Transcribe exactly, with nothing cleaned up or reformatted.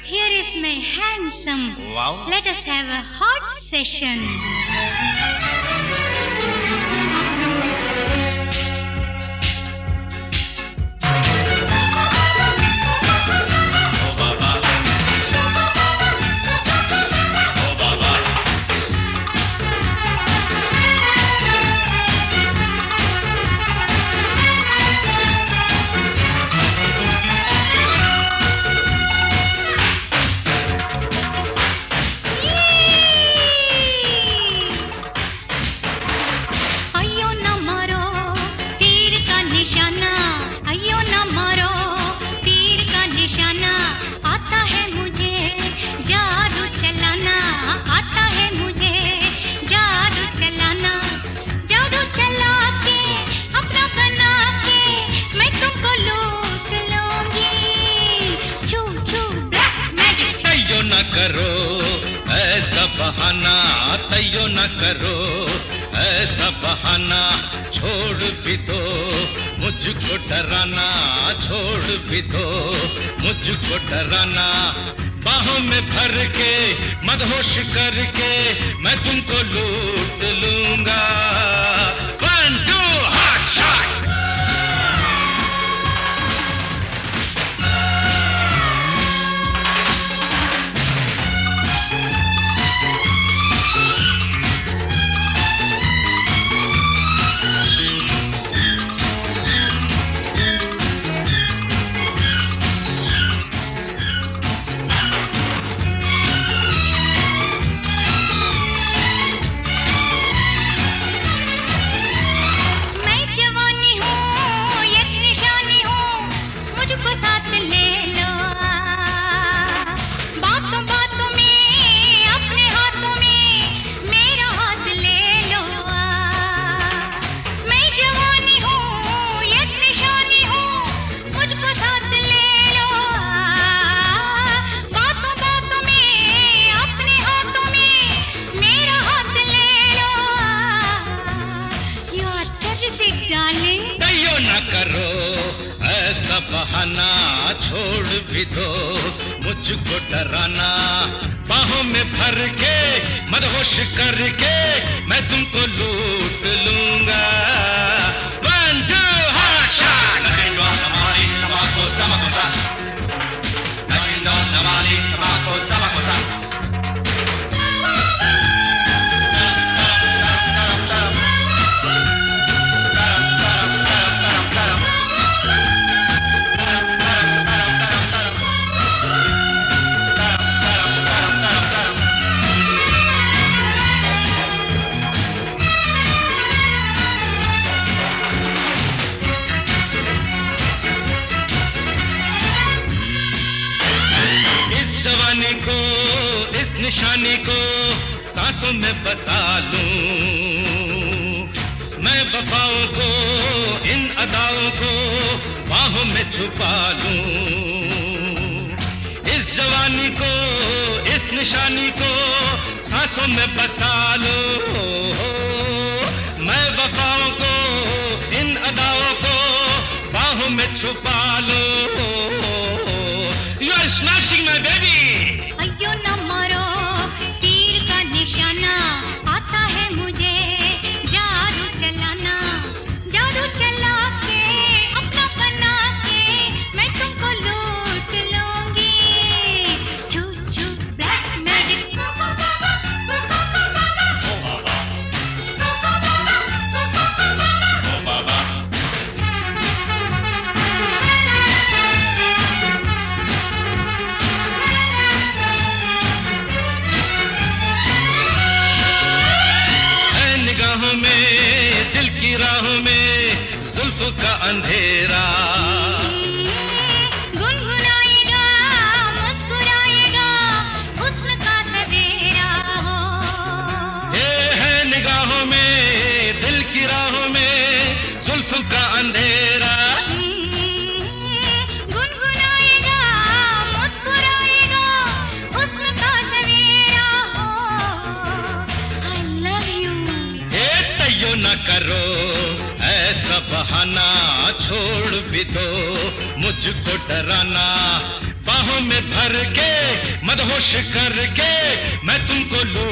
here is my handsome. Wow. Let us have a hot session. करो ऐसा बहाना, तैयो न करो ऐसा बहाना, छोड़ भी दो मुझको डराना, छोड़ भी दो मुझको डराना, बाहों में भर के मदहोश करके मैं तुमको लूट लूंगा। One two hot shot. करो ऐसा बहाना, छोड़ भी दो मुझको डराना, बाहों में भर के मदहोश करके मैं तुमको लूट लूंगा। One two hot shot. नगिंदो नमाली तमाको तमाकोसा, नगिंदो नमाली तमाको तमाकोसा। जवानी को इस निशानी को सांसों में बसा लूं, मैं वफाओं को इन अदाओं को बाहों में छुपा लूं, इस जवानी को इस निशानी को सांसों में बसा लूं, मैं वफाओं को इन अदाओं को बाहों में छुपा लूं। You are smashing my baby. अयो न मरो, तीर का निशाना आता है मुझे, जादू चलाना, जादू चला के अपना बना के मैं तुमको लूट लूंगी। छू छू ब्लैक मैजिक। निगाहों में दिल की राहों में जुल्फों का अंधेरा, गुनगुनाएगा मुस्कुराएगा हुस्न का सवेरा हो। ये है निगाहों में दिल की राहों में जुल्फों का अंधेरा, गुनगुनाएगा मुस्कुराएगा हुस्न का सवेरा हो। I love you। तैयो न करो ऐसा बहाना, छोड़ भी दो मुझको डराना, बाहों में भर के मदहोश करके मैं तुमको लूट